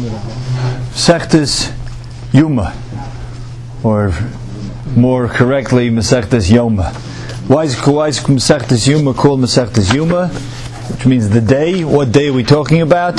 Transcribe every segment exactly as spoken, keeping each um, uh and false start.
Mesechtes Yuma, or more correctly, Mesechtes Yoma. Why is, why is Mesechtes Yuma called Mesechtes Yuma? Which means the day. What day are we talking about?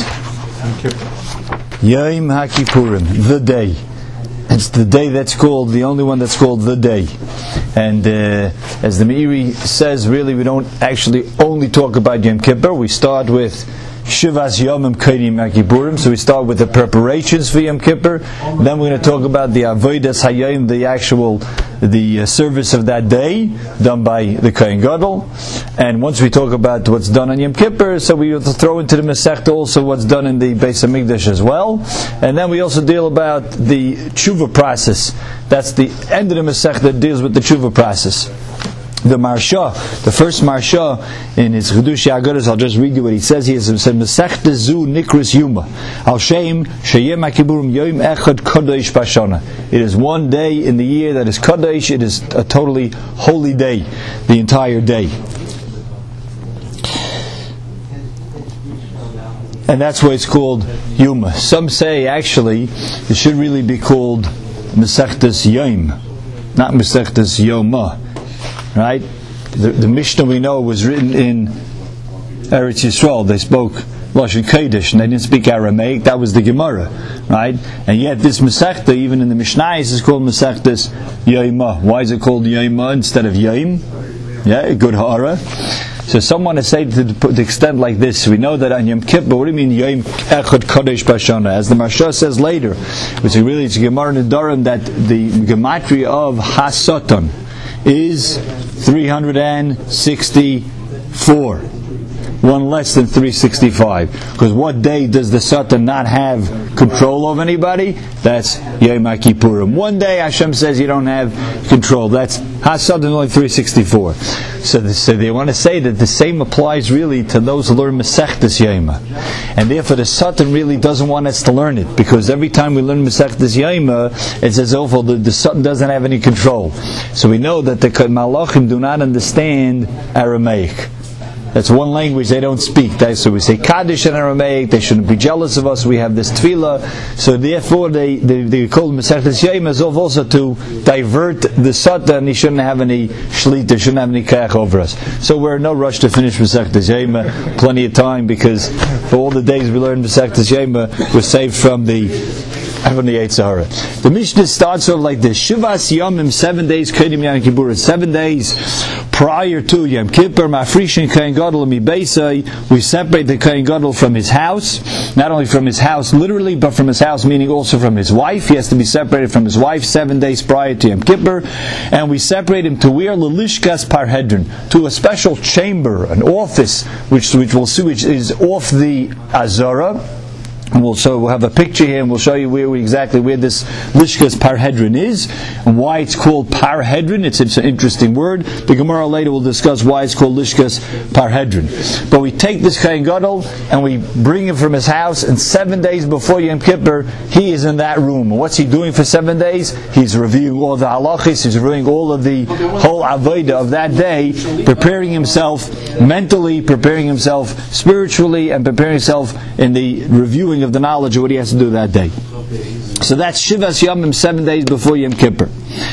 Yom HaKippurim, the day. It's the day that's called, the only one that's called the day. And uh, as the Meiri says, really we don't actually only talk about Yom Kippur. We start with Shivas Yomim Keidim HaKippurim. So we start with the preparations for Yom Kippur. Then we're going to talk about the Avodas Hayom, the actual the uh, service of that day done by the Kohen Gadol. And once we talk about what's done on Yom Kippur, so we have to throw into the Masechta also what's done in the Beis HaMikdash as well. And then we also deal about the tshuva process. That's the end of the Masechta that deals with the tshuva process. The Marsha, the first Marsha in his Chedush Agoros, I'll just read you what he says. He says, Masechta zu nikris Yuma, al shem sheyem HaKippurim yom echad kodesh b'shana. It is one day in the year that is kodesh. It is a totally holy day, the entire day. And that's why it's called Yuma. Some say actually it should really be called Masechtas Yom, not Masechtas Yoma. Right? The, the Mishnah we know was written in Eretz Yisrael. They spoke Lashon Kodesh and they didn't speak Aramaic. That was the Gemara, right? And yet this Masechta, even in the Mishnah, is called Masechtas Yoma. Why is it called Yoma instead of Yom? Yeah, good hara. So someone has said to the extent like this, we know that on Yom Kippur, what do you mean Yom Echad Kodesh B'Shana? As the Marsha says later, which is really it's a Gemara in Durham that the gematria of Hasatan is three hundred sixty-four. One less than three hundred sixty-five. Because what day does the Satan not have control of anybody? That's Yom HaKippurim. One day Hashem says you don't have control. That's HaSatan only three hundred sixty-four. So, this, so they want to say that the same applies really to those who learn Masechtas Yoma. And therefore the Satan really doesn't want us to learn it. Because every time we learn Masechtas Yoma, it's as if the, the Satan doesn't have any control. So we know that the Malachim do not understand Aramaic. That's one language they don't speak. So we say Kaddish in Aramaic. They shouldn't be jealous of us. We have this tefillah. So therefore they, they, they call Masechtas Yoma as also to divert the Satan. He shouldn't have any shlita, shouldn't have any kach over us. So we're in no rush to finish Masechtas Yoma. Plenty of time, because for all the days we learned Masechtas Yoma, we're saved from the from the Yetzer Hara. The Mishnah starts sort of like this: Shivas Yomim, seven days Keidim Yom Kippur, seven days prior to Yom Kippur. Mafrishin Kohen Gadol mibeisai. We separate the Kohen Gadol from his house, not only from his house literally, but from his house meaning also from his wife. He has to be separated from his wife seven days prior to Yom Kippur, and we separate him to where Lelishkas Parhedron, to a special chamber, an office, which which will see which is off the Azara. And we'll show, we'll have a picture here, and we'll show you where we, exactly where this Lishkas Parhedron is, and why it's called Parhedron. It's, it's an interesting word. The Gemara later will discuss why it's called Lishkas Parhedron. But we take this Kohen Gadol and we bring him from his house, and seven days before Yom Kippur, he is in that room. And what's he doing for seven days? He's reviewing all the halachis, he's reviewing all of the whole avodah of that day, preparing himself mentally, preparing himself spiritually, and preparing himself in the reviewing of the knowledge of what he has to do that day. So that's Shivas Yomim, seven days before Yom Kippur.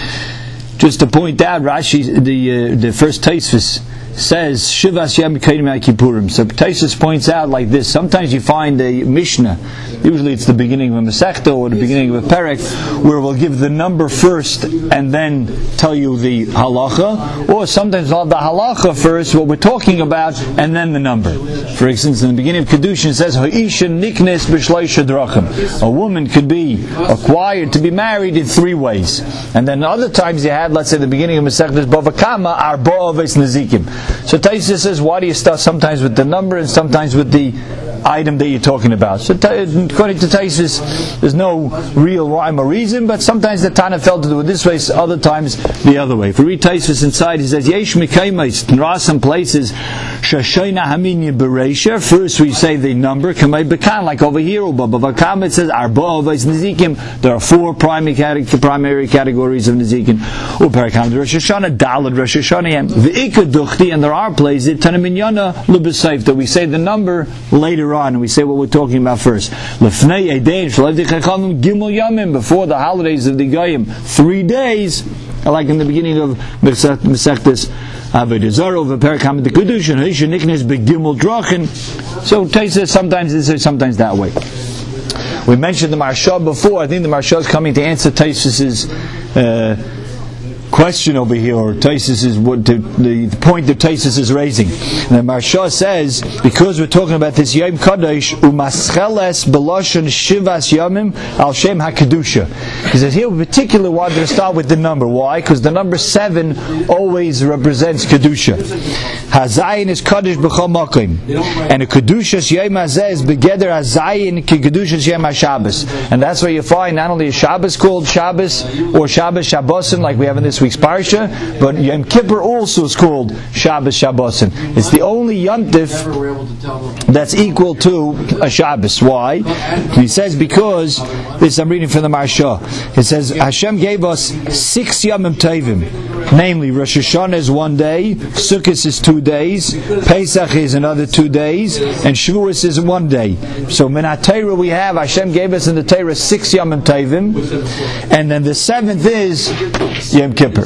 Just to point out, Rashi, the uh, the first Tosfos says Shivas Yom Keidim HaKippurim. So Tosfos points out like this: sometimes you find a Mishnah, usually it's the beginning of a Masechta or the beginning of a Perek, where we'll give the number first and then tell you the halacha, or sometimes we'll have the halacha first, what we're talking about, and then the number. For instance, in the beginning of Kedushin it says Ha'isha niknes b'shloisha drachim. A woman could be acquired to be married in three ways. And then other times you had, let's say, the beginning of Masechta Bava Kama arba aves nezikim. So Tosfos says, why do you start sometimes with the number and sometimes with the item that you're talking about? So according to Tosfos, there's no real rhyme or reason, but sometimes the Tana felt to do it this way, other times the other way. If we read Tosfos inside, he says, Yesh mikaymes, there are some places, Shashayna haminya bereisha, first we say the number, kamay bekan, like over here, Ubabavakam, it says, Arba avos nezikim, there are four primary, primary categories of nezikim, Uparakam, the Rosh Hashanah, Dalad Rosh Hashanah, V'ikaduchti, and there are places, Tanaminyana Lubasayf, that we say the number later later on, and we say what we're talking about first. Lefnei Edein Shalevdei Chachamim Gimel Yamim, before the holidays of the Goyim, three days, like in the beginning of Mesechtes Avodah Zarah, V'Perek Hamid Kedusha, and Hisha Niknes Begimel Drachin. So Taisa sometimes this way, sometimes that way. We mentioned the Maharsha before. I think the Maharsha is coming to answer Taisis's uh, question over here, or Taisus is what the, the point that Taisus is raising. And the Maharsha says, because we're talking about this Yom Kadosh, umascheles beloshen shivas yomim al shem hakedusha. He says here we particularly wanted to start with the number. Why? Because the number seven always represents kedusha. Hazayin is kadosh b'chol makom, and a kedushas yom hazeh is begeder hazayin ki kedushas yom haShabbos. And that's where you find not only a Shabbos called Shabbos or Shabbos Shabbosim like we have in this week's Parsha, but Yom Kippur also is called Shabbos Shabbosim. It's the only Yom Tif that's equal to a Shabbos. Why? He says because, this I'm reading from the Maharsha, it says Hashem gave us six Yomim Tovim, namely Rosh Hashanah is one day, Sukkot is two days, Pesach is another two days, and Shavuos is one day. So Min HaTorah we have, Hashem gave us in the Torah six Yomim Tovim, and then the seventh is Yom Kippur.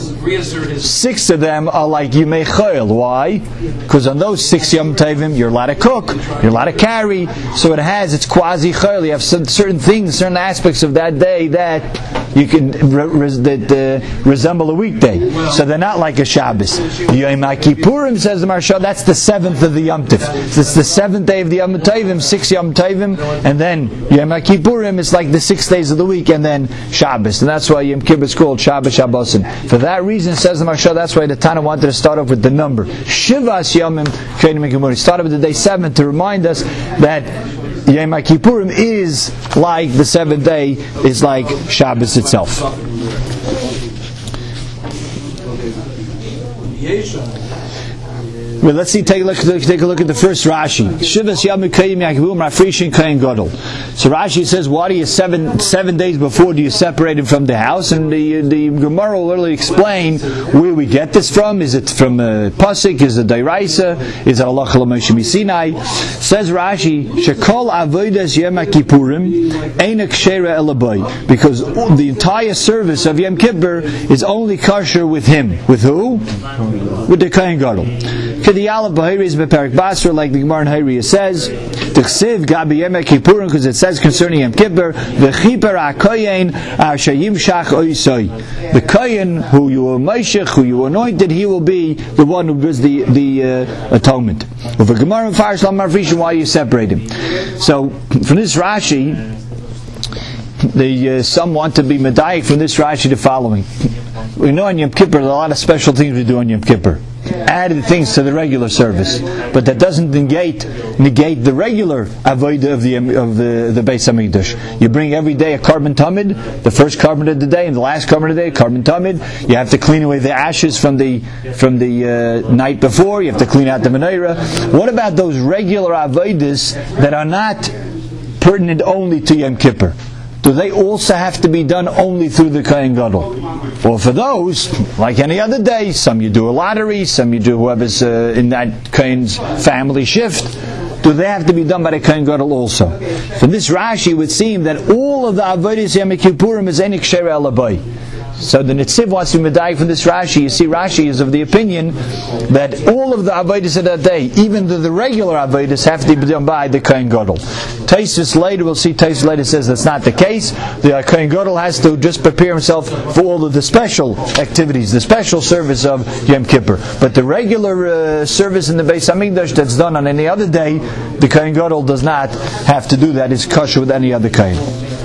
Six of them are like Yimei Chayil. Why? Because on those six Yom Tovim, you're allowed to cook, you're allowed to carry, so it has, it's quasi Chayil. You have some, certain things, certain aspects of that day that you can re- re- that, uh, resemble a weekday. So they're not like a Shabbos. Yom Kippurim, says the Maharsha, that's the seventh of the Yom Tif. So it's the seventh day of the Yom Tovim, six Yom Tovim, and then Yom Kippurim is like the six days of the week, and then Shabbos. And that's why Yom Kippur is called Shabbos Shabbosim. For that reason, says the Maharsha, that's why the Tana wanted to start off with the number. Shivas Yomim Kreinim Gemurah. Start off with the day seven to remind us that Yom Kippurim is like the seventh day, is like Shabbos itself. Well, let's see. Take a look. Take a look at the first Rashi. Shivas Yom Kiyim Yakivum Rafrishin Kain Gadol. So Rashi says, "Why do you seven seven days before do you separate him from the house?" And the the Gemara will really explain where we get this from. Is it from a pasuk? Is it Dairaisa? Is it Allah Moshe Misinai? Says Rashi, "Shekol Avodas Yom Kippurim Einak Shera Elabai," because the entire service of Yom Kippur is only kosher with him. With who? With the Kain Gadol. The Aleph Bahiri is Beperek Basra, like the Gemara in Hayriya says, T'chsiv Gabi Yom Kippurim, because it says concerning Yom Kippur, V'chiper HaKoyen Ashayim Shach Oisoi. The Kohen who you are Meshach, who you anointed, he will be the one who does the the uh, atonement. With the Gemara in Farish Lam Marfishin, why you separate him? So from this Rashi, the uh, some want to be medayik from this Rashi the following. We know on Yom Kippur there are a lot of special things we do on Yom Kippur. Added things to the regular service, but that doesn't negate negate the regular avodah of the of the the Beis Hamikdash. You bring every day a carbon tamid, the first carbon of the day and the last carbon of the day, carbon tamid. You have to clean away the ashes from the from the uh, night before. You have to clean out the menorah. What about those regular avodas that are not pertinent only to Yom Kippur? Do they also have to be done only through the Kohen Gadol? Well, for those, like any other day, some you do a lottery, some you do whoever's uh, in that Kohen's family shift. Do they have to be done by the Kohen Gadol also? From this Rashi, it would seem that all of the avodas Yom Kippurim is enik shera elabai. So the Netziv wants to be medayik from this Rashi. You see, Rashi is of the opinion that all of the avodas of that day, even the, the regular avodas, have to be done by the Kohen Gadol. Taisus later, we'll see Taisus later says that's not the case. The Kohen Gadol has to just prepare himself for all of the special activities, the special service of Yom Kippur. But the regular uh, service in the Beis Hamikdash that's done on any other day, the Kohen Gadol does not have to do that. It's kosher with any other Kohen.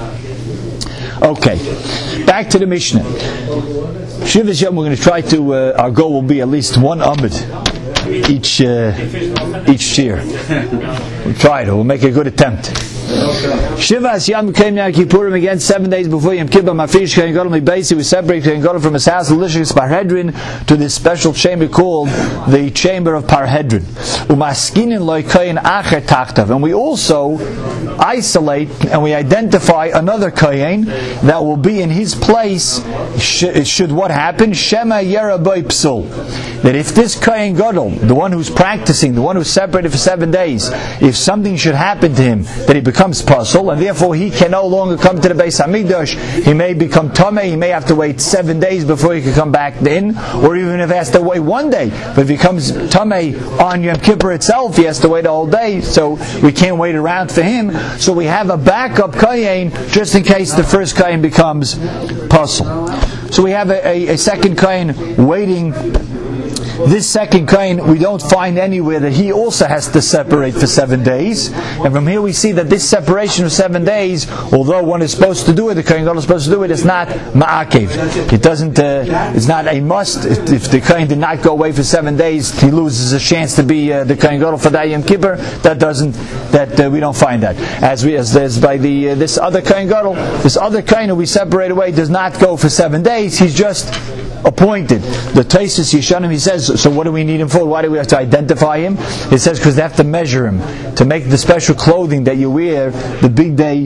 Okay, back to the Mishnah. Shivas Yom, we're going to try to, uh, our goal will be at least one Amud each uh, each year. We'll try it, we'll make a good attempt. Shivas Yom came Yom Kippurim again seven days before Yom Kippur. Mafish Kohen Gadol Mibeisi, we separate Kohen Gadol from his house, Lishis Parhedrin, to this special chamber called the Chamber of Parhedrin. Umaskinin Loi Kohen Acher Tachtav, and we also isolate and we identify another Kohen that will be in his place. Should, should what happen? Shema Yera Boi Psul. That if this Kohen Gadol, the one who's practicing, the one who's separated for seven days, if something should happen to him, that he becomes puzzle, and therefore he can no longer come to the Beis Hamikdash, he may become Tomei, he may have to wait seven days before he can come back in, or even if he has to wait one day. But if he comes Tomei on Yom Kippur itself, he has to wait a whole day, so we can't wait around for him. So we have a backup Kohen, just in case the first Kohen becomes puzzle. So we have a, a, a second Kohen waiting. This second Kohen, we don't find anywhere that he also has to separate for seven days. And from here we see that this separation of seven days, although one is supposed to do it, the Kohen Gadol is supposed to do it, it's not ma'akev. It doesn't, uh, it's not a must. If, if the Kohen did not go away for seven days, he loses a chance to be uh, the Kohen Gadol for that Yom Kippur. That doesn't, that uh, we don't find that. As we, as there's by the, uh, this other Kohen Gadol, this other Kohen who we separate away does not go for seven days, he's just appointed. The Taisus Yeshanim, he says, so what do we need him for? Why do we have to identify him? He says because they have to measure him to make the special clothing that you wear the big day,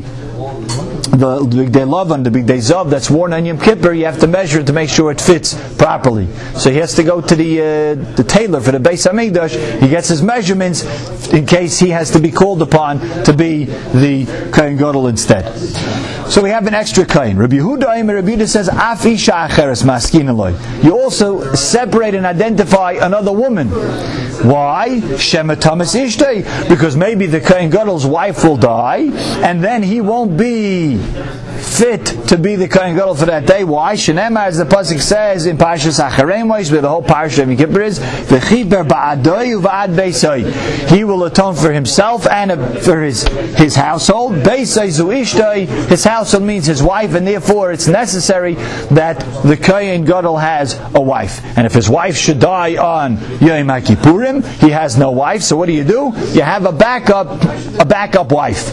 the, the big day Lavan, the big day Zav that's worn on Yom Kippur. You have to measure it to make sure it fits properly. So he has to go to the uh, the tailor for the Beis Hamikdash. He gets his measurements in case he has to be called upon to be the Kohen Gadol instead. So we have an extra Kohen. Rabbi Yehuda, Rabbi Yehuda says, Af isha acheres maskin aloi. You also separate and identify another woman. Why? Shema Thomas Ishtay. Because maybe the Kohen Gadol's wife will die, and then he won't be fit to be the Kohen Gadol for that day. Why? Shenema, as the pasuk says in Parshas Acharei Moshe, where the whole Parsha of Yom Kippur is, v'chiper ba'adoi u'va'ad beisai. He will atone for himself and for his his household. Beisai zu ishtoi. His household means his wife, and therefore it's necessary that the Kohen Gadol has a wife. And if his wife should die on Yom Kippurim, he has no wife. So what do you do? You have a backup, a backup wife.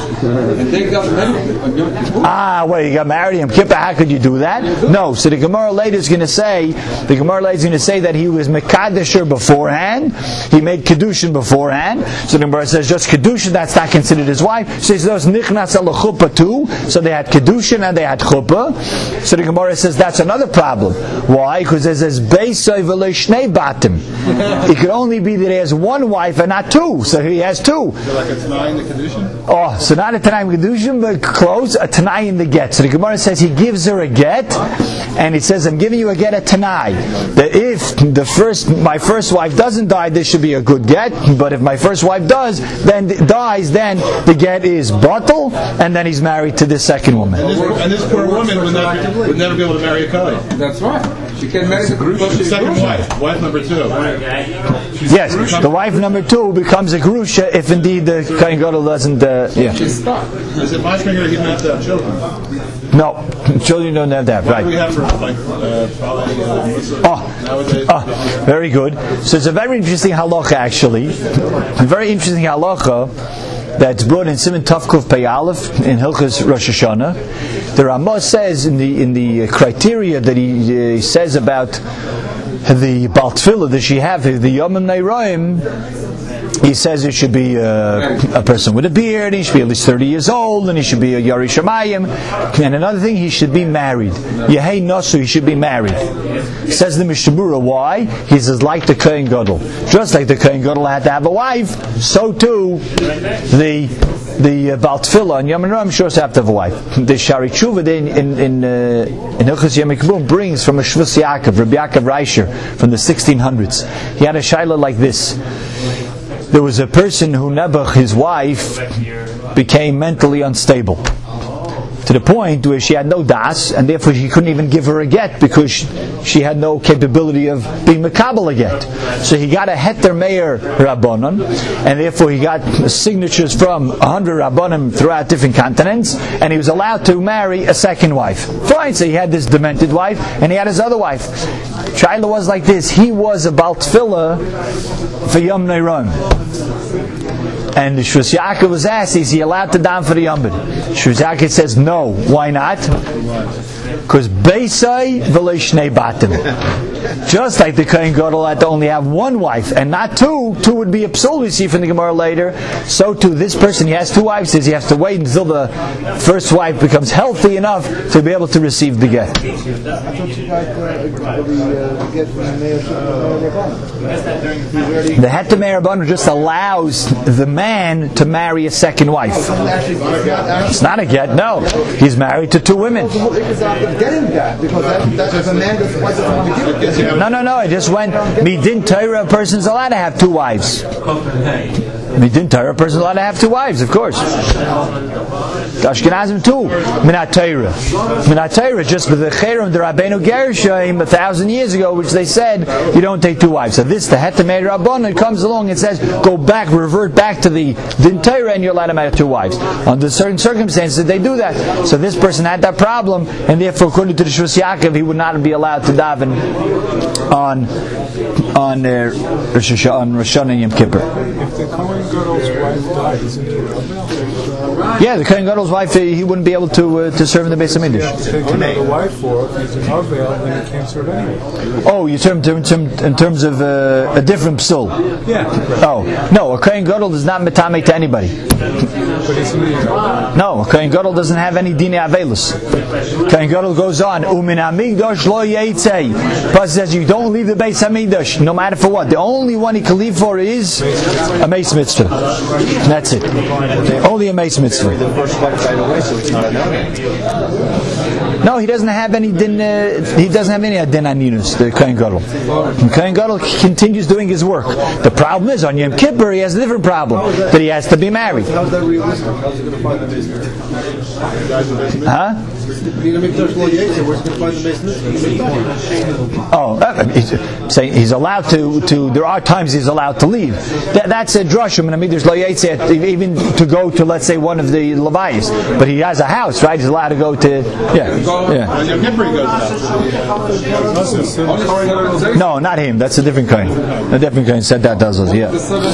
Ah, well, you got married in Kippur. How could you do that? No. So the Gemara later is going to say, the Gemara later is going to say that he was Mekadesher beforehand. He made Kedushin beforehand. So the Gemara says just Kedushin, that's not considered his wife. So he says Nichnas al Chuppah too. So they had Kedushin and they had Chuppah. So the Gemara says that's another problem. Why? Because it says Beisai v'lo shnei batim. It could only be that he has one wife and not two. So he has two. Like a Tanai in the Kedushin? Oh, so not a Tanai in the Kedushin, but close, a Tanai in the get. So the Gemara says he gives her a get, and it says, I'm giving you a get, a Tanai. That if the first, my first wife doesn't die, this should be a good get, but if my first wife does, then dies, then the get is batal, and then he's married to this second woman. And this, and this poor woman would, not, would never be able to marry a Kohen. That's right. She can't marry the second wife, wife number two. Yes, the wife number two becomes a grusha if indeed the Kohen Gadol doesn't. Uh, yeah. Is it mashma here he meant to have children? No, children don't have that. Right. What do we have for like uh, probably, uh, oh, oh, very good. So it's a very interesting halacha actually. A very interesting halacha that's brought in Siman Tavkuf Pei Aleph in Hilchos Rosh Hashanah. The Ramah says in the in the criteria that he uh, says about the Bal Tfilah that she have, the Yomim Neiroim, he says it should be a, a person with a beard, he should be at least thirty years old, and he should be a Yari Shamayim. And another thing, he should be married. Yehei Nasu, he should be married. Says the Mishnah, why? He says, like the Kohen Gadol. Just like the Kohen Gadol had to have a wife, so too the the uh, Bal Tfilah and Yom Neiroim sure have to have a wife. The Shari Tshuva in in in, uh, in Hilchos Yom Kippur brings from a Shvus Yaakov, Rabbi Yaakov Reisher from the sixteen hundreds. He had a shaila like this. There was a person who Nebuch, his wife, became mentally unstable to the point where she had no das, and therefore she couldn't even give her a get because she, she had no capability of being makabel a get. So he got a heter meir rabbanon, and therefore he got signatures from a hundred rabbanim throughout different continents, and he was allowed to marry a second wife. Fine, so he had this demented wife, and he had his other wife. Shaila was like this: he was a Bal Tfilah for Yom Neiroim. And the Shvus Yaakov was asked, is he allowed to daven for the Yom Kippur? Shvus Yaakov says, no. Why not? Because Beisai v'lo shnei batim. Just like the Kohen Gadol had to only have one wife and not two, two would be a psul, we see from the Gemara later. So too, this person, he has two wives, says he has to wait until the first wife becomes healthy enough to be able to receive the get. The Het Meir Rabbanan just allows the man to marry a second wife. It's not a get, no. He's married to two women. No, no, no. I just went. Midin Torah, a person's allowed to have two wives. Midin Torah, a person's allowed to have two wives, of course. Ashkenazim too. Minat Torah. Minat Torah, just with the Cherem, the Rabbeinu Gershom, a thousand years ago, which they said you don't take two wives. So this, the Het Meir Rabbanan, comes along and says, go back, revert back to the Din Torah, and you're allowed to have two wives. Under certain circumstances, they do that. So this person had that problem, and therefore, according to the Shvus Yaakov, he would not be allowed to daven on on uh, Rosh Hashanah, on Rosh Hashanah and Yom Kippur. If the Kohen Gadol's wife dies, yeah, the Kohen Gadol's wife, he wouldn't be able to uh, to serve in the Beis Hamikdash. Take another wife for if he's an Arvel, then he can't serve anyway. Oh, you term, term, term in terms of uh, a different psul. Yeah. Oh, no, a Kohen Gadol is not metame to anybody. But he's No, a Kohen Gadol doesn't have any dine avelus. Kohen Gadol goes on, umin hamikdash lo yeitzei. Pasuk says you don't leave the Beis Hamikdash, no matter for what. The only one he can leave for is a Meis Mitzvah. That's it. Only a Meis Mitzvah. No, he doesn't have any din. Uh, he doesn't have any din aninus. The Kohen Gadol. The Kohen Gadol continues doing his work. The problem is on Yom Kippur he has a different problem that he has to be married. Huh? Oh, uh, he's saying he's allowed to, to. There are times he's allowed to leave. That, that's a drushim, and I mean, there's lo yetze even to go to, let's say, one of the levias. But he has a house, right? He's allowed to go to. Yeah, yeah. No, not him. That's a different kind. A different kind said that does us. Yeah.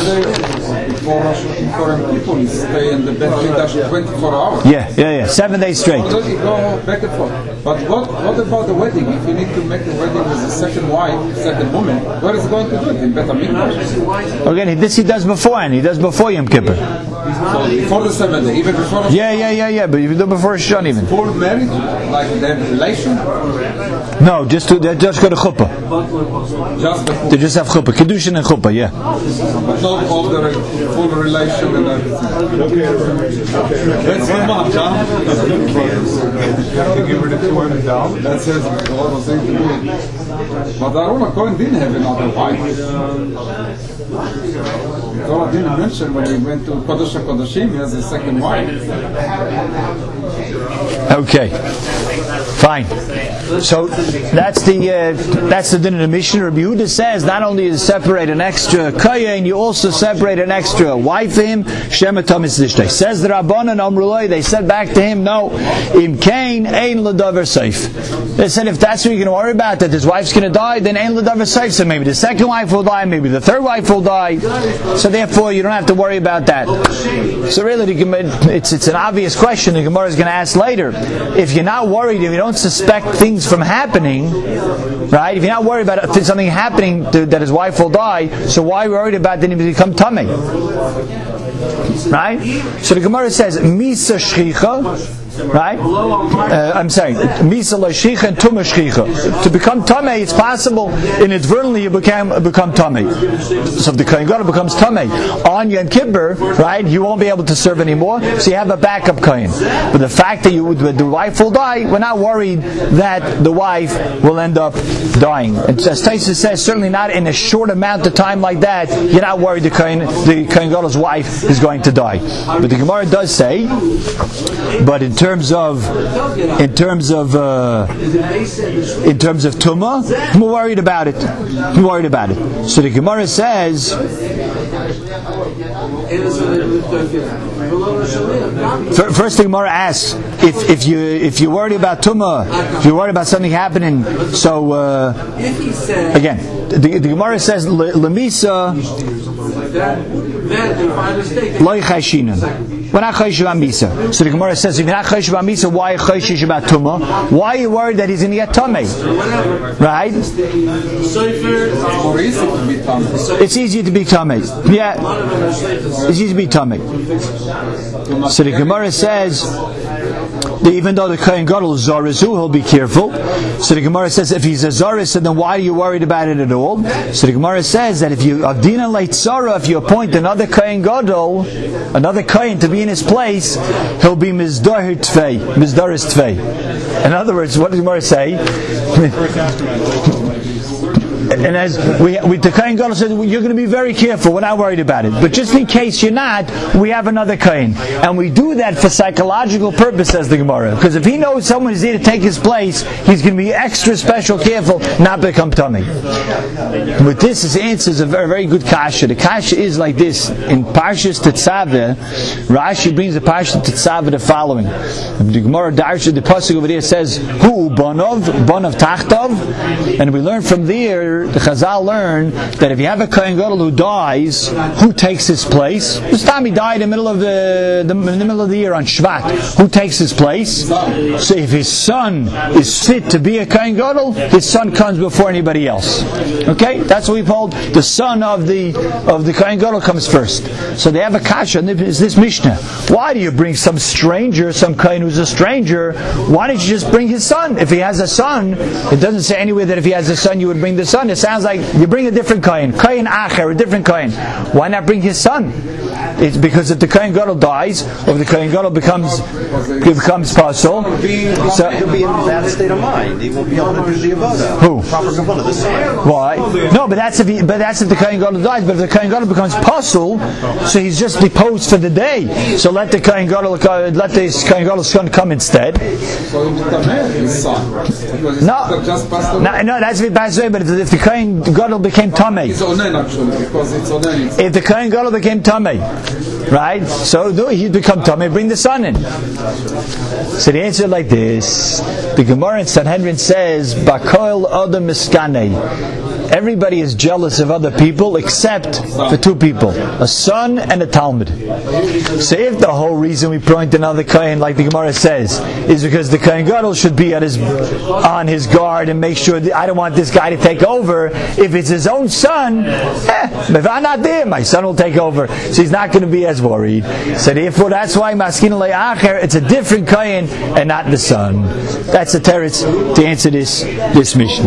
Yeah, yeah, yeah. Seven days straight. Back and forth. But what, what about the wedding? If you need to make the wedding with the second wife, second woman, where is he going to do it? In Bet HaMikdash? Again, this he does beforehand. He does before Yom Kippur. So before the seventh day, even before the Yeah, yeah, yeah, yeah. But you do before Shon even. full marriage, like they have relation, No, just to they just go to chuppah. just the full, They just have chuppah, kedushin and chuppah. Yeah. but not all the full relation and everything. That's too much, huh? to give her the two hundred dollars. That says all the things to me. But Aaron Cohen didn't have another wife. Torah didn't mention when he went to Kodesh HaKodashim, he has a second wife. Okay. Fine. So that's the uh, that's the din of the Mishnah. Rabbi Yehuda says not only is separate an extra kayin, you also separate an extra wife for him. Shema Tamis Dishtay. Says the Rabbanan Amrullah. They said back to him, no, im kain ein l'davar seif. They said if that's what you're going to worry about, that his wife's going to die, then ein l'davar seif. So maybe the second wife will die, maybe the third wife will die. So therefore, you don't have to worry about that. So really, the Gemara, it's it's an obvious question the Gemara is going to ask later. If you're not worried, if you don't suspect things from happening, right? If you're not worried about something happening to, that his wife will die, so why are you worried about then he become tamei? Right? So the Gemara says, Misa Shchicha, right? Uh, I'm saying, Misa Shchicha and Tumah Shchicha. To become tamei, it's possible inadvertently you become become tamei. So if the Kohen Gadol becomes tamei on Yom Kippur, right? You won't be able to serve anymore. So you have a backup Kohen. But the fact that you the wife will die, we're not worried that the wife will end up dying. And as Taisa says, certainly not in a short amount of time like that. You're not worried the Kohen the Kohen Gadol's wife is going to die. But the Gemara does say, but in terms of in terms of uh, in terms of Tumah, we're worried about it. We're worried about it. So the Gemara says, first the Gemara asks if if you if you're worried about Tumah, if you're worried about something happening. So uh, again, the, the Gemara says Lemisa. Loi chayshinan. We're not chayshish about misa. So the Gemara says, if you're not chayshish about misa, why are you chayshish about tumah? Why are you worried that he's going to get tummy? Right? It's easier to be tummy. Yeah. It's easy to be tummy. So the Gemara says, that even though the Kohen Gadol is Zarizu, he'll be careful. So the Gemara says, if he's a Zariz, then why are you worried about it at all? So the Gemara says that if you Avdina Leitzara, if you appoint another Kohen Gadol, another Kohen to be in his place, he'll be Mizdar Tvei, Mizdaris Tvei. In other words, what does the Gemara say? And as we, we the Kohen Gadol says, you're going to be very careful. We're not worried about it. But just in case you're not, we have another Kohen, and we do that for psychological purpose, says the Gemara. Because if he knows someone is there to take his place, he's going to be extra special careful not become tummy. With this, his answer is a very, very good kasha. The kasha is like this: in Parshas Tetzaveh, Rashi brings the Parshas Tetzaveh the following. The Gemara Darsha, the pasuk over there says, "Hu banov banov tachtov," and we learn from there. The Chazal learn that if you have a Kohen Gadol who dies, who takes his place? This time he died in the middle of the, the, in the middle of the year on Shvat. Who takes his place? So if his son is fit to be a Kohen Gadol, his son comes before anybody else. Okay, that's what we called the son of the of the Kohen Gadol comes first. So they have a kasha. Is this Mishnah? Why do you bring some stranger, some Kohen who's a stranger? Why don't you just bring his son? If he has a son, it doesn't say anywhere that if he has a son, you would bring the son. It sounds like you bring a different Kohen, Kohen Acher, a different Kohen. Why not bring his son? It's because if the Kohen Gadol dies, or if the Kohen Gadol becomes becomes pasul, so he'll be in a bad state of mind. He won't be able to do the avodah. Who? Proper kavana. The son. Why? No, but that's if he, but that's if the Kohen Gadol dies. But if the Kohen Gadol becomes pasul, so he's just deposed for the day. So let the Kohen Gadol let the Kohen Gadol's son come instead. So his son. No, no, no, that's if he passes away. But if the Kohen Gadol became tamei, it's onen actually because it's onen. If the Kohen Gadol became tamei, right? So he'd become tamei. Bring the son in. So the answer is like this: the Gemara in Sanhedrin says, "Bakoil Adam Miskanei." Everybody is jealous of other people except the two people, a son and a Talmud. So if the whole reason we point another Kohen, like the Gemara says, is because the Kohen Gadol should be at his on his guard and make sure that I don't want this guy to take over. If it's his own son, eh, if I'm not there, my son will take over. So he's not going to be as worried. So therefore, that's why Maskin Le'acher, it's a different Kohen and not the son. That's the teretz to answer this this mission.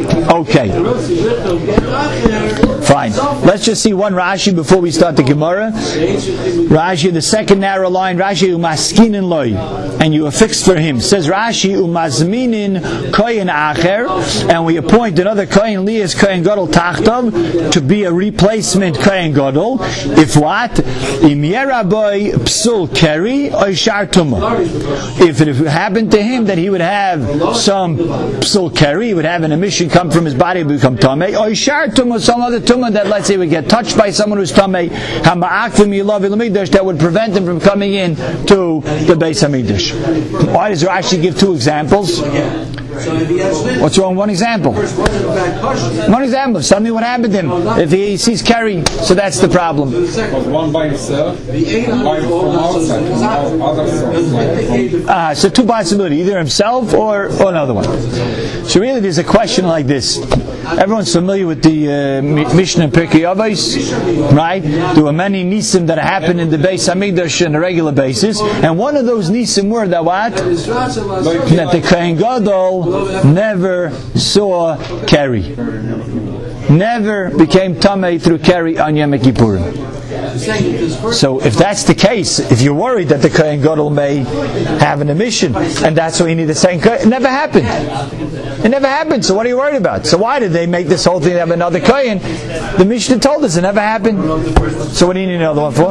Okay. Fine. Let's just see one Rashi before we start the Gemara. Rashi, the second narrow line, Rashi umaskinin loy, and you affix for him. Says Rashi umazminin kohen acher, and we appoint another kohen lias kohen gadol tachtav to be a replacement kohen gadol. If what? Im yeraboy psul keri or shar tumah. If it happened to him that he would have some psul keri, he would have an emission come from his body, become tamei. Or shar tumah, some other tumah that let's say would get touched by someone who's tamei, that would prevent him from coming in to the Beis Hamikdash. Why does Rashi give two examples? What's wrong? One example. One example. Suddenly, what happened to him? If he sees Kerry, so that's the problem. One by himself, one from outside, other Ah, so two possibilities: either himself or, or another one. So really, there's a question like this. Everyone's familiar with the uh, Mishnah and Pirkei Avos, right? There were many nisim that happened in the Beis Hamikdash on a regular basis, and one of those nisim were that what? That the Kohen Gadol never saw Keri, never became tamei through Keri on Yom Kippurim. So if that's the case, if you're worried that the Kohen Gadol may have an emission, and that's why you need the same Kohen, it never happened. It never happened, so what are you worried about? So why did they make this whole thing have another Kohen? The Mishnah told us it never happened. So what do you need another one for?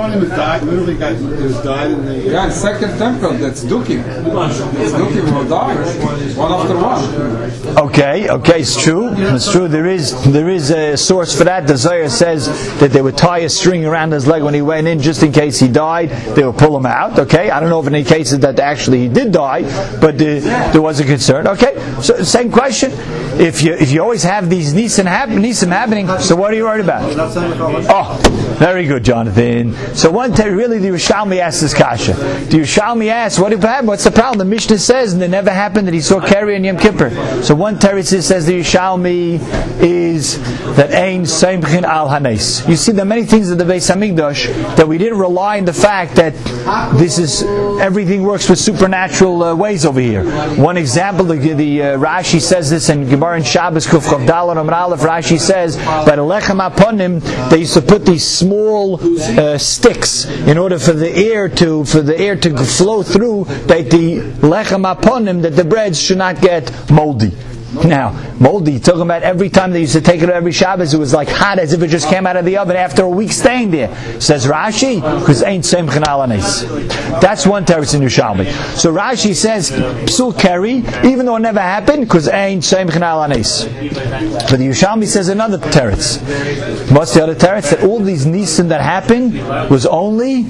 Yeah, second temple, that's Dukim. Dukim will die, one after one. Okay, okay, it's true. It's true. There is there is a source for that. The Zohar says that they would tie a string string around his leg when he went in, just in case he died. They would pull him out. Okay, I don't know if in any cases that actually he did die, but uh, there was a concern. Okay, so same question. If you if you always have these nisim happen, nisim happening, so what are you worried about? Oh, very good, Jonathan. So one day, really, the Yerushalmi asks this kasha. The Yerushalmi asks, what happened? What's the problem? The Mishnah says, and it never happened that he saw Keri and Yom Kippur. So one teretz says the Yerushalmi is that Ein Seimchin Al Hanes. You see, there are many things in the Beis Hamikdash that we didn't rely on the fact that this is everything works with supernatural uh, ways over here. One example, the, the uh, Rashi says this in Gemara and Shabbos Kuf Chav Daled Amud Aleph. Rashi says by the Lechem Aponim they used to put these small uh, sticks in order for the air to for the air to flow through, that the Lechem Aponim, that the breads should not get moldy. Now, moldy, talking about every time they used to take it every Shabbos, it was like hot as if it just came out of the oven after a week staying there. Says Rashi, because ain't Seimchin Al Hanes. That's one teretz in Yerushalmi. So Rashi says, Psul Keri, even though it never happened, because ain't Seimchin Al Hanes. But the Yerushalmi says another teretz. What's the other teretz? That all these nisim that happened was only in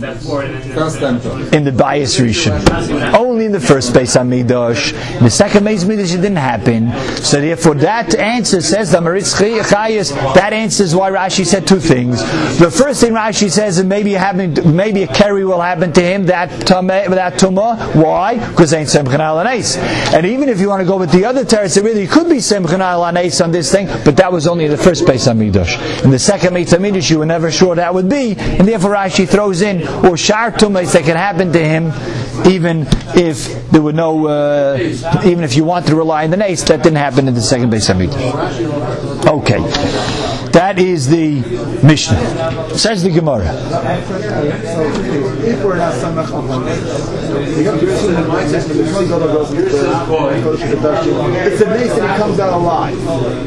the Bayis Rishon. Only in the first Beis Hamikdash. In the second Beis Hamikdash it didn't happen. So therefore that answer says the Maritz Chayes, that answers why Rashi said two things. The first thing Rashi says is maybe having, maybe a Keri will happen to him, that Tumah, that Tumah. Why? Because ain't Seimchin Al Hanes. And even if you want to go with the other teretz, it really could be Seimchin Al Hanes on this thing, but that was only in the first Beis Hamikdash. In the second Beis Hamikdash you were never sure that would be, and therefore Rashi throws in or Shar Tumahs that can happen to him, even if there were no, uh, even if you wanted to rely on the Nace, that didn't happen in the second Beis Hamikdash. Okay, that is the Mishnah. Says the Gemara. If we're not samach on the it's a nace and he comes out alive.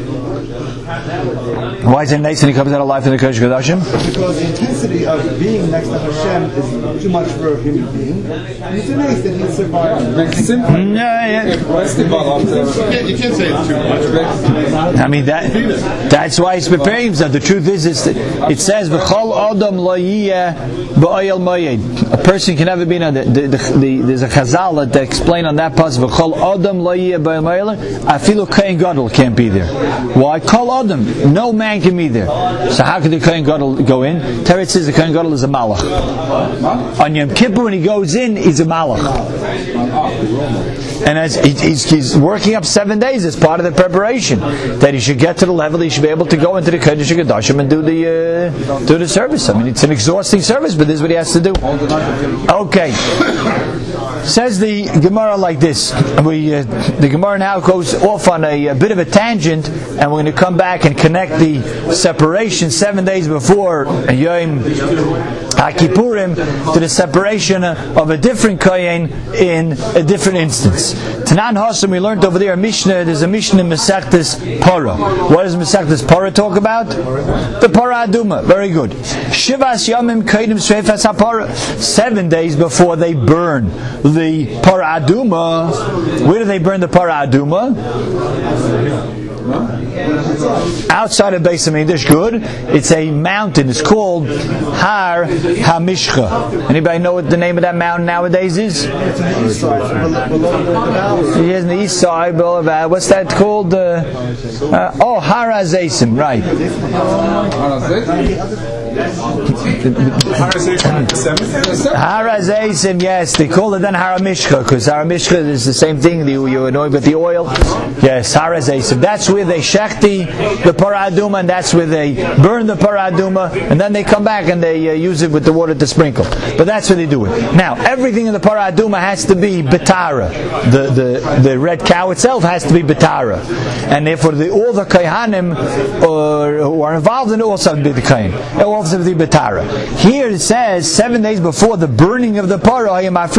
Why is it nice and he comes out alive in the Kodesh Kodashim? Because the intensity of being next to Hashem is too much for a human being. And it's a nice that he survived. Yeah, yeah. You can't say it's too much. I mean, that that's why he's preparing himself. The truth is, is that it says, V'chol Adam lo yiyeh b'oyel moyed. A person can never be in a, the, the, the, there's a chazal that explain on that passage, V'chol Adam lo yiyeh b'oyel moyed, afilu Kohen Gadol can't be there. Why? Kol Adam, no man can be there. So how can the Kohen Gadol go in? Teretz says the Kohen Gadol is a malach. On Yom Kippur when he goes in, he's a malach. And as he's, he's working up seven days as part of the preparation, that he should get to the level he should be able to go into the Kodesh HaKadoshim and do the uh, do the service. I mean, it's an exhausting service, but this is what he has to do. Okay. Says the Gemara like this. We uh, the Gemara now goes off on a, a bit of a tangent, and we're going to come back and connect the separation seven days before Yom HaKippurim to the separation of a different Kohen in a different instance. Tanan Hasam, we learned over there a Mishnah. There's a Mishnah in Masechtas Parah. What does Masechtas Parah talk about? The Parah Aduma. Very good. Shivas Yomim Kaidim Shreifas HaParah. Seven days before they burn the Parah Aduma. Where do they burn the Parah Aduma? Outside of Beis Hamikdash. Good. It's a mountain. It's called Har HaMishcha. Anybody know what the name of that mountain nowadays is? It's on the east side, below the valley. It is on the east side, below the, what's that called? Uh, uh, oh, Har HaZeisim, right. Har HaZeisim, yes, they call it then Har HaMishcha, because Har HaMishcha is the same thing, you, you annoy with the oil. Yes, Har HaZeisim. That's where they shechti the Parah Aduma, and that's where they burn the Parah Aduma, and then they come back and they uh, use it with the water to sprinkle. But that's where they do it. Now, everything in the Parah Aduma has to be betara. The, the, the red cow itself has to be betara. And therefore, the, all the Kohanim uh, who are involved in it also have to be the Kohen. It also have to be betara. Here it says, seven days before the burning of the Parah,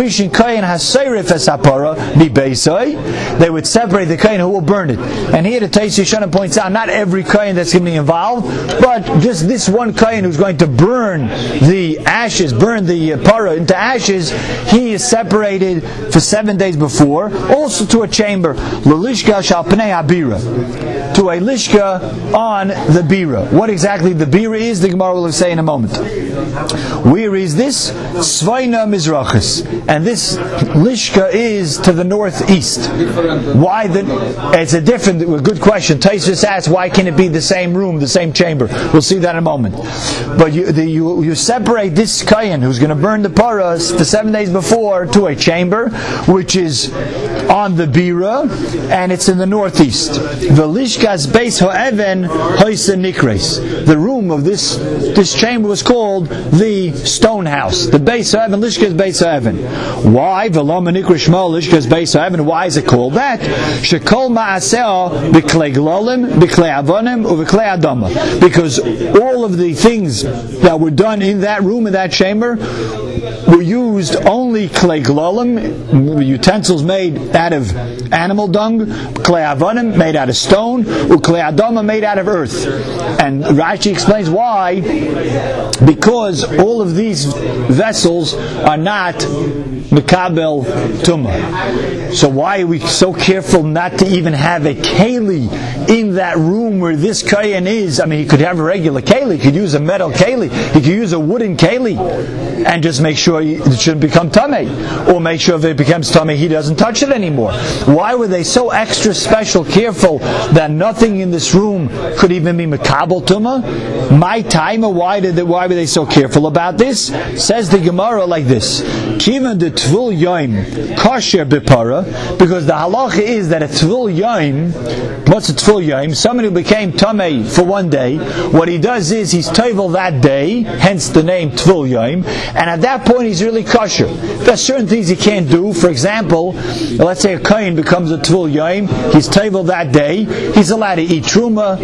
they would separate the Kohen who will burn it. And here the Teis Yeshanim points out, not every Kohen that's going to be involved, but just this one Kohen who's going to burn the ashes, burn the uh, Parah into ashes, he is separated for seven days before, also to a chamber, L'lishka shal pnei habira, to a lishka on the bira. What exactly the bira is, the Gemara will we'll say in a moment. Where is this? Svaina Mizrachis. And this Lishka is to the northeast. Why the? It's a different, a good question. Taisus asks, why can it be the same room, the same chamber? We'll see that in a moment. But you the, you, you separate this Kayan who's going to burn the paras the seven days before to a chamber, which is on the Bira, and it's in the northeast. The Lishkas Beis Ha'even Hoysa Nikres. The room of this this chamber was called the stone house. The Beis Ha'even, Lishkas Beis Ha'even. Why? V'lama Nikresh Shmo Lishkas Beis Ha'even. Why is it called that? Shekol Ma'aseh B'klei Glolim, B'klei Avonim, or B'klei Adama. Because all of the things that were done in that room, in that chamber, were used only klei glolim, utensils made out of animal dung, klei avonim made out of stone, or klei adama made out of earth. And Rashi explains why. Because all of these vessels are not mekabel tumah. So why are we so careful not to even have a keli in that room where this kayan is? I mean, he could have a regular keli, he could use a metal keli, he could use a wooden keli, and just make sure it shouldn't become tamei, or make sure if it becomes tamei, he doesn't touch it anymore. Why were they so extra special, careful that nothing in this room could even be mekabel tumah? My timer, why did they, why were they so careful about this? Says the Gemara like this: Kivan de tvul yoim kosher bepara, because the halacha is that a tvul yoim, what's a tvul yoim? Somebody who became tamei for one day, what he does is he's tovel that day, hence the name tvul yoim, and at that point he's really kosher. There's certain things he can't do. For example, let's say a kohen becomes a tvul yoim, he's tovel that day, he's allowed to eat truma.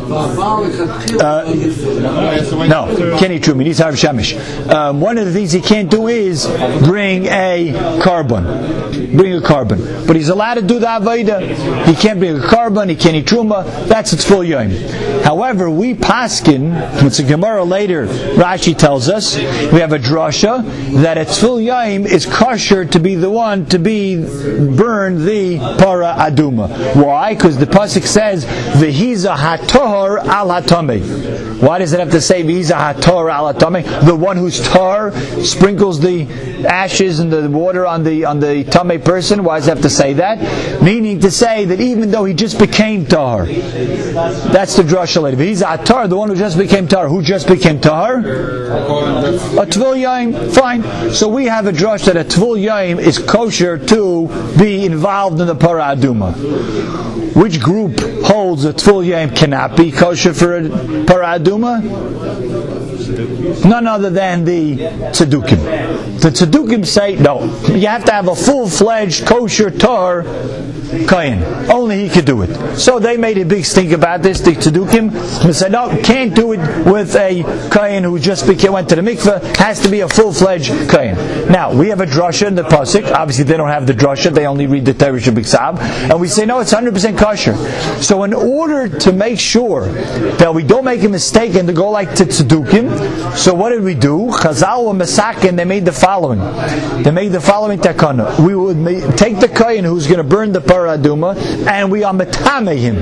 Uh, no, can't eat truma. He needs to have shemesh. Um, one of the things he can't do is bring a carbon. Bring a carbon. But he's allowed to do the avodah. He can't bring a carbon, he can't eat truma. That's its full yoim. However, we paskin, it's a Gemara later, Rashi tells us, we have a drasha, that its full yoim is kosher to be the one to be burn the para aduma. Why? Because the pasuk says, V'hiza hator al hatame. Why does it have to say V'hiza hator al hatame? The one who's tar sprinkles the ashes and the water on the on the tamei person. Why does it have to say that? Meaning to say that even though he just became tar, that's the drasha later. He's a tar, the one who just became tar. Who just became tar? A tvul yaim. Fine. So we have a drush that a tvul yaim is kosher to be involved in the para aduma. Which group holds a tvul yaim cannot be kosher for a para aduma? None other than the tzedukim. The tzedukim say, no, you have to have a full-fledged kosher tar kohen. Only he could do it. So they made a big stink about this, the tzedukim. They said, no, can't do it with a kohen who just became, went to the mikveh. Has to be a full-fledged kohen. Now, we have a drasha in the pasuk. Obviously, they don't have the drasha. They only read the Torah Shabbat. And we say, no, it's one hundred percent kosher. So in order to make sure that we don't make a mistake and to go like to tzedukim, so what did we do? Chazal and Mesakin, they made the following. They made the following takana. We would make, take the kohen who's going to burn the paraduma, and we are metame him.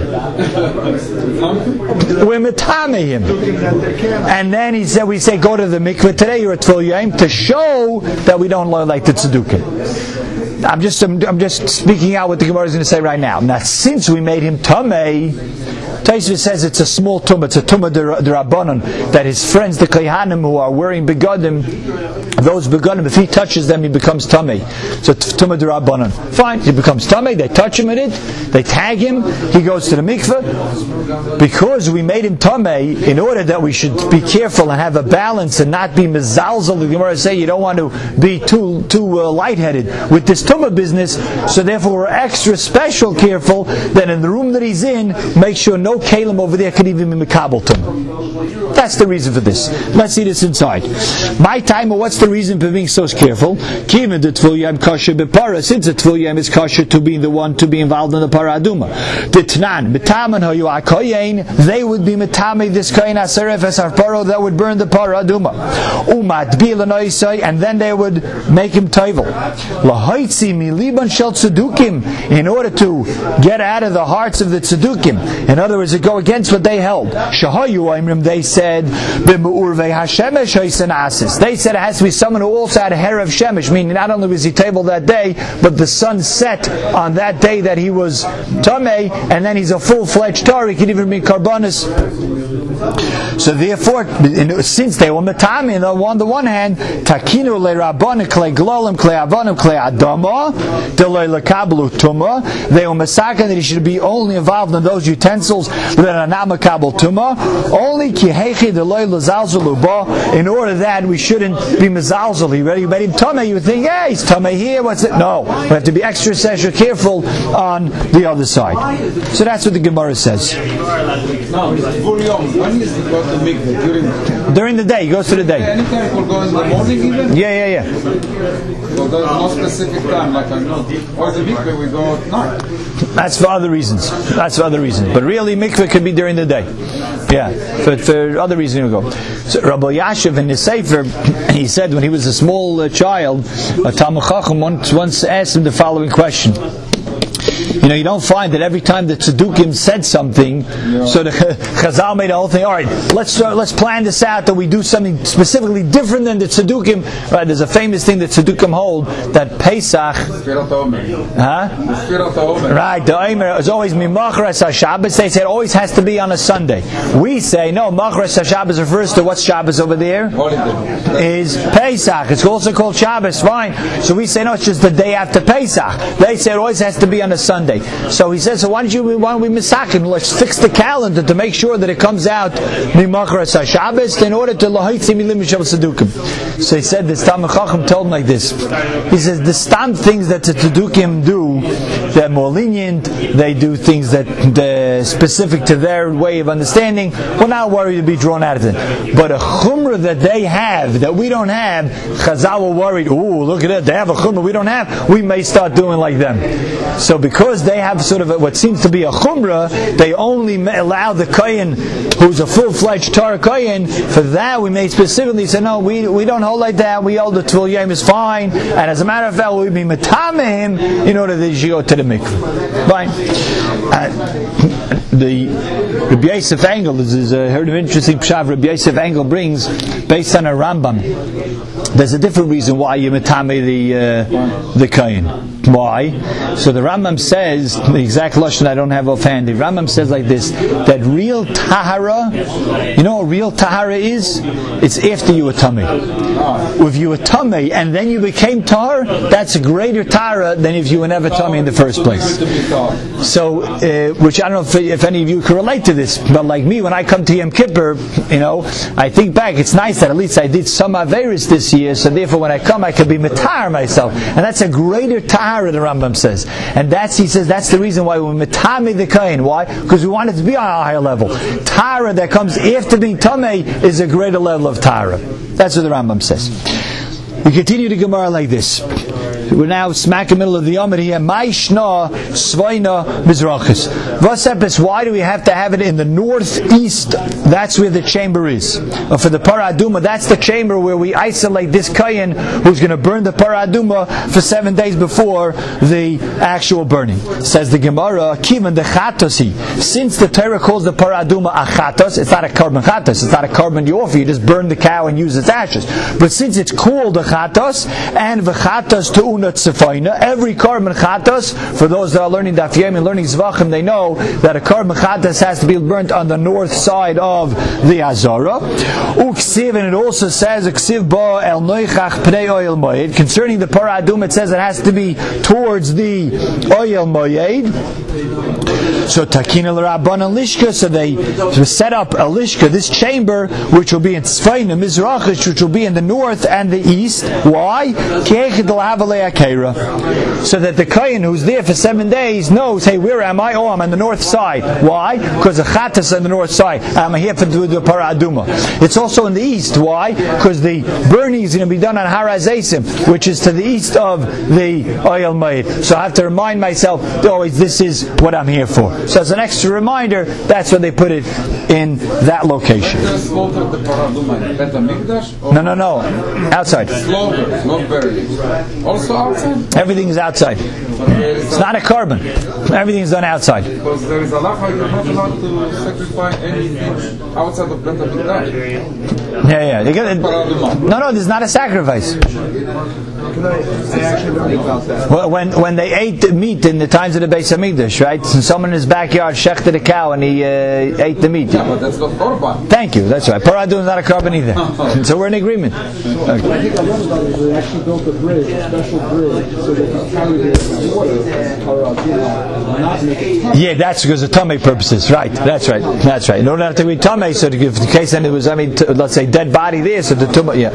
We're metame him. And then he said, we say, go to the mikveh today, you're at tvul yaim, to show that we don't like the tzedukim. I'm just, I'm, I'm just speaking out what the Gemara is going to say right now. Now, since we made him tamei, Taisva says it's a small tumah, it's a tumah d'Rabbanan, that his friends, the Kohanim, who are wearing begadim, those begadim, if he touches them, he becomes tamei. So tumah d'Rabbanan. Fine, he becomes tamei, they touch him in it, they tag him, he goes to the mikveh. Because we made him tamei, in order that we should be careful and have a balance and not be mezalzel, the Gemara say you don't want to be too too uh, lightheaded with this tumah business, so therefore we're extra special careful that in the room that he's in, make sure no kalim over there could even be mekabel to him. That's the reason for this. Let's see this inside. My timer, what's the reason for being so careful? Kiven the tvul yam kosher bepara, since the tvul yam is kosher to be the one to be involved in the para aduma. The tnan metaman hayu akoyin, they would be metame this koyin asaref as paro that would burn the para aduma. Umat bilanoisai, and then they would make him toivel. Lahaitzi miliban shel tzedukim, in order to get out of the hearts of the tzedukim. In other words, it go against what they held. Shahayu Aimrim, they say said, "B'mu'urvei hashemesh hoisen asis." They said it has to be someone who also had a hair of shemesh, meaning not only was he table that day, but the sun set on that day that he was tamei, and then he's a full-fledged tar. He could even be karbanis. So therefore, since they were metami, on the one hand, takinu le'rabbanim klei glolim klei avanim klei adama delei lekablu tuma. They were masakin that he should be only involved in those utensils that are not makabel tuma. Only kihechi delei lezalzelu ba. In order that we shouldn't be mezalzel. He ready, ready tama. You would think, yeah, he's tama here. What's it? No, we have to be extra extra careful on the other side. So that's what the Gemara says. No, when is he go to mikveh? During During the day, he goes to the day. Anytime he will go in the morning even? Yeah, yeah, yeah. So there's no specific time, like I know. Or the mikveh we go at night. That's for other reasons. That's for other reasons. But really, mikveh could be during the day. Yeah, for, for other reasons we go. So Rabbi Yashiv in his Sefer, he said when he was a small uh, child, a Talmud Chacham once, once asked him the following question. You know, you don't find that every time the Tzedukim said something, yeah. so the Chazal made the whole thing. All right, let's uh, let's plan this out that we do something specifically different than the Tzedukim. Right? There's a famous thing that Tzedukim hold that Pesach. Huh? Right. The Omer is always Mimachras HaShabbos. They say it always has to be on a Sunday. We say no. Machras HaShabbos refers to what's Shabbos over there? Is Pesach. It's also called Shabbos. Fine. So we say no. It's just the day after Pesach. They say it always has to be on a Sunday. So he says, so why don't you why don't we misakin? Let's fix the calendar to make sure that it comes out Mimachras HaShabbos in order to lahitzi milim mishav Tzedukim. So he said, the Talmud Chacham told him like this. He says, the stam things that the Tzedukim do, they're more lenient. They do things that they're specific to their way of understanding. We're not worried to be drawn out of it. But a chumrah that they have that we don't have, Chazal were worried. Ooh, look at it. They have a chumrah we don't have. We may start doing like them. So because they have sort of a, what seems to be a chumrah, they only allow the kohen who's a full-fledged Torah kohen. For that, we may specifically say, no, we we don't hold like that. We hold the Tvul Yom is fine. And as a matter of fact, we'd be metameh him in order that he should go to the mikveh. Fine. Uh, the Rabbi Yosef Engel, this is a heard of interesting pshav Rabbi Yosef Engel brings based on a Rambam. There's a different reason why you metameh the uh, the kohen. Why? So the Rambam says, the exact lashon I don't have offhand, the Rambam says like this, that real tahara, you know what real tahara is? It's after you were tummy. If you were tummy and then you became tar, that's a greater tahara than if you were never tummy in the first place. So, uh, which I don't know if, if any of you can relate to this, but like me, when I come to Yom Kippur, you know, I think back, it's nice that at least I did some Averis this year, so therefore when I come I can be matar myself. And that's a greater tahara, the Rambam says. And that's, he says, that's the reason why we matami the kohen. Why? Because we want it to be on a higher level. Tahara that comes after being tamei is a greater level of tahara. That's what the Rambam says. We continue the Gemara like this. We're now smack in the middle of the Yom here. Maishna Svoina Mizrachis. Vasepis, why do we have to have it in the northeast? That's where the chamber is. Or for the Paraduma, that's the chamber where we isolate this Kayan who's going to burn the Paraduma for seven days before the actual burning. Says the Gemara, Kivan the Chatosi. Since the Torah calls the Paraduma a Chatos, it's not a carbon Chatos, it's not a carbon you offer, you just burn the cow and use its ashes. But since it's called a Chatos, and the Chatos to every carbon chatos, for those that are learning Daf Yomi and learning Zvachim, they know that a carbon chatos has to be burnt on the north side of the Azara. Uksiv, and it also says Uksiv ba el noichach pnei oil moed. Concerning the paradum, it says it has to be towards the oil moed. So takina l'rabbanan lishka, so they set up a lishka, this chamber, which will be in Tzfayna Mizrachish, which will be in the north and the east. Why? So that the kohen who's there for seven days knows, hey, where am I? Oh, I'm on the north side. Why? Because the chatas is on the north side. I'm here for the, the paraduma. It's also in the east. Why? Because the burning is going to be done on Har HaZeisim, which is to the east of the Oyel Moed. So I have to remind myself, always, this is what I'm here for. So as an extra reminder, that's when they put it in that location. No, no, no. Outside. Slaughter, not buried. Also outside? Everything is outside. It's not a carbon. Everything is done outside. Because there is a law you're not allowed to sacrifice anything outside of Bet HaMikdash. Yeah, yeah. You gotta, no, no, there's not a sacrifice. I actually learned about that. Well, when when they ate the meat in the times of the Beis Hamikdash, right? So someone in his backyard shechted a cow and he uh, ate the meat. Yeah, but that's not korban. Thank you. That's right. Paradun is not a carbon either. So we're in agreement. I think I learned about it. They actually built a bridge, a special bridge, so they can carry their water or you know, not make it tough. Yeah, that's because of tummy purposes, right? That's right. That's right. In order not to be tummy, so to give the case, then it was, I mean, t- let's say dead body there, so the tummy, yeah.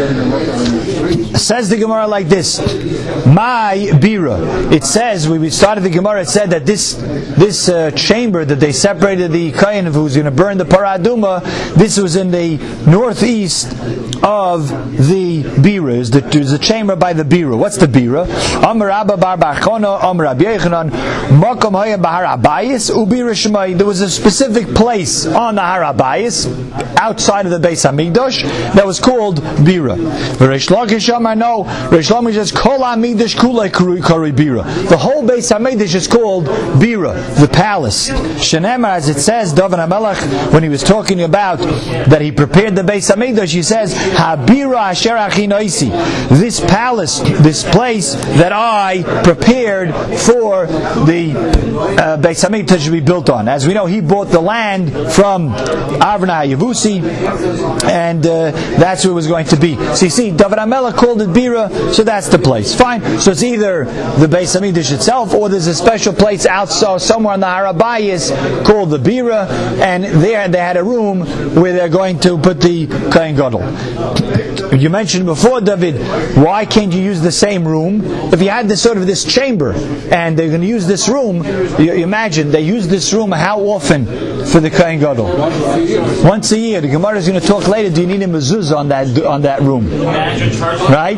Says the Gemara like this: My bira. It says when we started the Gemara, it said that this this uh, chamber that they separated the kohen who was going to burn the paraduma. This was in the northeast of the bira. Is the, there's a chamber by the bira. What's the bira? Amar Abba Bar Bachona, Amar Rabbi Yechanan, Makom Haya Bahar Abayis Ubira Shemai. There was a specific place on the Har Abayis outside of the Beis Hamikdash that was called bira. Reish Lakish Amar no. Reish Lakish says Kol Hamikdash Kulei Kari Bira. The whole Beis Hamikdash is called bira, the palace. Shenemar, as it says, David HaMelech, when he was talking about that he prepared the Beis Hamikdash, he says Habira Asher Achinoisi. This palace, this place that I prepared for the uh, Beis Hamikdash to be built on. As we know, he bought the land from Avnei Yavusi, and uh, that's where it was going to be. So you see, David HaMelech called it bira, so that's the place. Fine. So it's either the Beis Hamikdash itself, or there's a special place outside somewhere on the Har Abayis called the bira, and there they had a room where they're going to put the Kohen Gadol. You mentioned before, David, why can't you use the same room? If you had this sort of this chamber, and they're going to use this room, you, you imagine they use this room how often for the Kohen Gadol? Once a year. The Gemara is going to talk later. Do you need a mezuzah on that on that room? Right,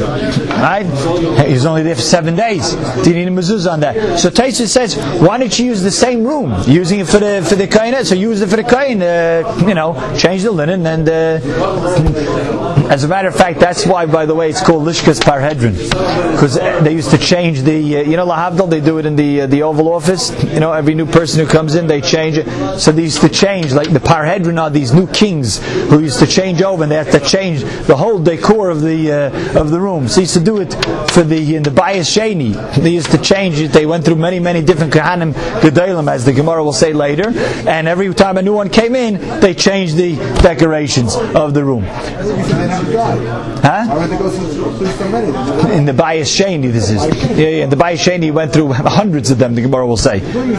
right. He's only there for seven days. Do you need a mezuzah on that? So Taisa says, why don't you use the same room, using it for the for the Kohen? So use it for the Kohen. Uh, you know, change the linen and. Uh, As a matter of fact, that's why, by the way, it's called Lishkas Parhedron, because they used to change the, uh, you know, Lahavdal, they do it in the uh, the Oval Office. You know, every new person who comes in, they change it. So they used to change, like the Parhedron are these new kings who used to change over, and they have to change the whole decor of the uh, of the room. So they used to do it for the in the Bayis Sheni. They used to change it. They went through many many different Kahanim Gedolim, as the Gemara will say later. And every time a new one came in, they changed the decorations of the room. Huh? In the Bayis Sheni, this is. Yeah, yeah. The Bayis Sheni went through hundreds of them. The Gemara will say. We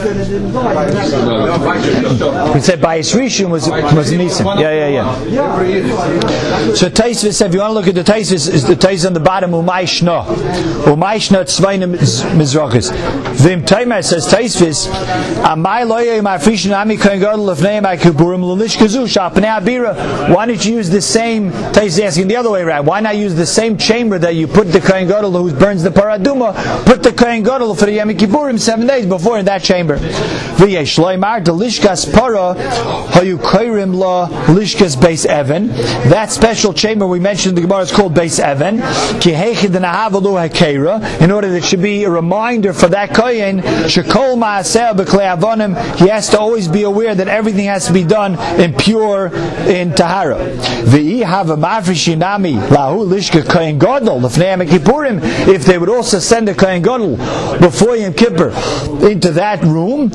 said Bayis Rishon was was Nisan. Yeah, yeah, yeah. So Taisvis said, if you want to look at the Taisvis, is the Taisvis on the bottom. Umay Shna, Umay Shna Tzvayim Mizrachis. Vim Taimer says Taisvis. Amay Loya Ma'Frishin Ami Kohen Gadol Lefnei Ma'Kiburim L'Lish Kazu Shapnei Abira. Why don't you use the same? Taisvis asking the other way around. Why not use the same chamber that you put the Kohen Gadol who burns the paraduma? Put the Kohen Gadol for the Yom Kippurim seven days before in that chamber. V'yesh loymar the lishkas para hayu koirim la lishkas beis even. That special chamber we mentioned in the Gemara is called beis even. Ki heichid nahavalu hakera. In order that it should be a reminder for that Kohen shekol maaseh b'klei avonim. He has to always be aware that everything has to be done in pure in tahara. V'yi have a mafrishinami lahu lishka Kohen Gadol lefnei Yom Kippurim. If they would also send a Kohen Gadol before Yom Kippur into that room,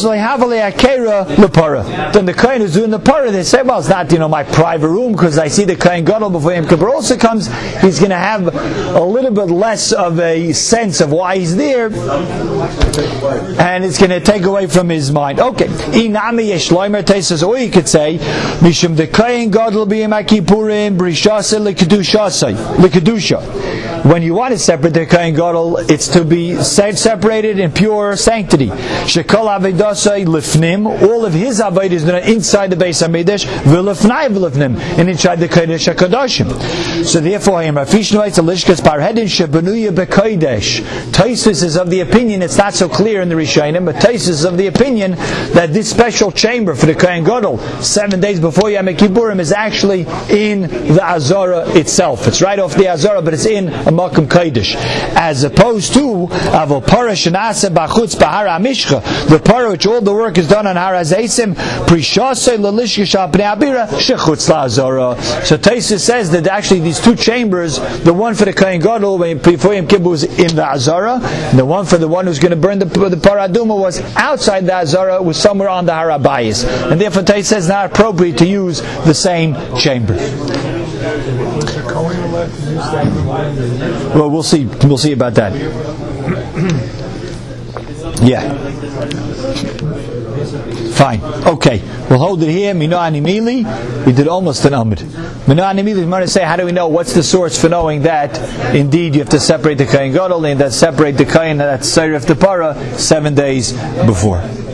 then the Kohen who's doing the para, they say, well, it's not, you know, my private room, because I see the Kohen Gadol before Yom Kippur also comes. He's going to have a little bit less of a sense of why he's there, and it's going to take away from his mind. Okay, inami yeshloimer tesis, or you could say, mishum the Kohen Gadol be Yom Kippurim brishasa lekadusha lekadusha. When you want to separate the Kohen Gadol, it's to be separated in pure sanctity. Shekol avedasai lifnim, all of his avodah is inside the Beis Hamikdash, v'lifnai v'lifnim, and inside the Kodesh HaKadoshim. So therefore, I am Rafishnu writes a lishkas parhedin shebenuya bekodesh. Tosfos is of the opinion it's it's not so clear in the Rishonim, but Taisus is of the opinion that this special chamber for the Kohen Gadol, seven days before Yom Kippurim, is actually in the Azara itself. It's right off the Azara, but it's in a Makom Kodesh. As opposed to Avol Parah Shenase Bachutz Bahara Mishcha, the Parah which all the work is done on Har HaZeisim, Prishasei Lelishka Shabnei Abira Shechutz LaAzara. So Taisus says that actually these two chambers, the one for the Kohen Gadol before Yom Kippur was in the Azara, and the one for the one who's going to burn the, the Parah Aduma was outside the Azara, was somewhere on the Har HaBayis. And therefore Taisus says it's not appropriate to use the same chamber. Well, we'll see. We'll see about that. Yeah. Fine. Okay. We'll hold it here. Mino Animili. We did almost an Amid. Mino Animili, we want to say, how do we know? What's the source for knowing that indeed you have to separate the Kohen Gadol and that separate the Kohen that's Seiref the Parah seven days before?